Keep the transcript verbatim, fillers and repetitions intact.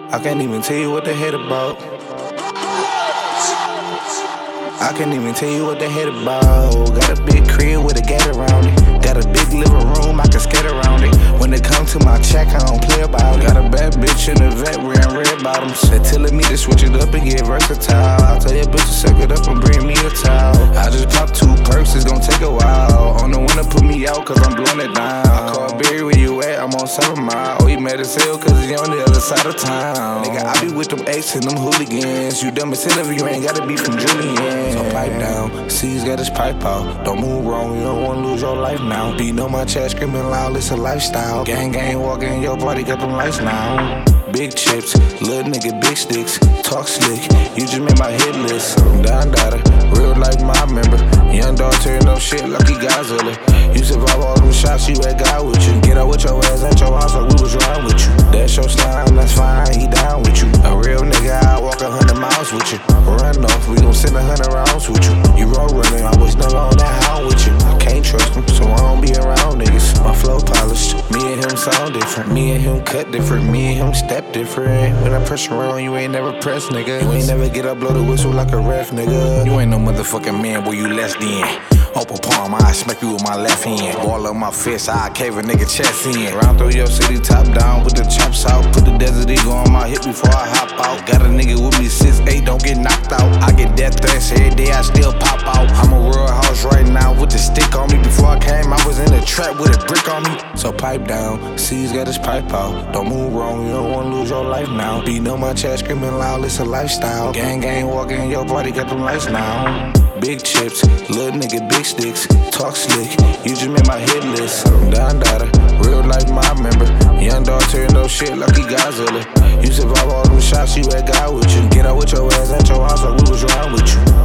I can't even tell you what they hate about. I can't even tell you what they hate about. Got a big crib with a gate around it. Got a big living room, I can skate around it. When it comes to my check, I don't play about it. Got a bad bitch in the vet wearing red bottoms. They're telling me to switch it up and get versatile. I'll tell your bitch to suck it up and bring me a towel. I just popped two perks, it's gon' take a while. On the winner put me out cause I'm blowing it down. I call Barry, where you at? I'm on seven mile. Oh, he mad as hell cause he on the other side of town. Nigga, I be with them apes and them hooligans. You dumb as hell if you ain't gotta be from Julian. So pipe down, C's got his pipe out. Don't move wrong, you don't wanna lose your life now. Beating on my chest, screaming loud, it's a lifestyle. Gang, gang, walking in your party, got them lights now. Big chips, little nigga, big sticks. Talk slick, you just made my hit list. Down daughter, real like my member. Young dog tearing up shit like he Godzilla. You survive all them shots, you had God with you. Get out with your ass at your house like we was riding with you. That's your slime, that's fine, he down with you. A real nigga, I walk a hundred miles with you. Run off, we gon' send a hundred rounds with you. You roll running, I was never on that hound with you. I can't trust him, so I don't be around niggas. My flow polished, me and him sound different. Me and him cut different, me and him step different. When I press around, you ain't never press, nigga. You ain't never get up, blow the whistle like a ref, nigga. You ain't no motherfucking man, boy, you less than. Open palm, I smack you with my left hand. Ball up my fist, I cave a nigga chest in. Round through your city, top down with the chops out. Put the Desert Eagle on my hip before I hop out. Got a nigga with me six eight, don't get knocked out. I get death threats every day, I still pop out. I'm a real house right now with the stick on me. Before I came, I was in the trap with a brick on me. So pipe down, C's got his pipe out. Don't move wrong, you don't wanna lose your life now. Beating on my chest, screaming loud, it's a lifestyle. Gang, gang, walking in your party, got them lights now. Big chips, little nigga, big sticks. Talk slick, you just made my hit list. Down daughter, real like my member. Young dog tearing up shit like he Godzilla. You survive all them shots, you had God with you. Get out with your ass at your house like we was riding with you.